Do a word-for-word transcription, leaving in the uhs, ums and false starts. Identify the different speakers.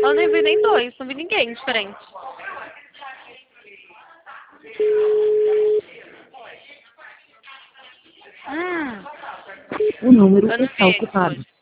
Speaker 1: Eu nem vi nem dois, não vi ninguém diferente. Hum.
Speaker 2: O número
Speaker 1: Eu não
Speaker 2: está
Speaker 1: vi eles
Speaker 2: ocupado.
Speaker 1: hoje.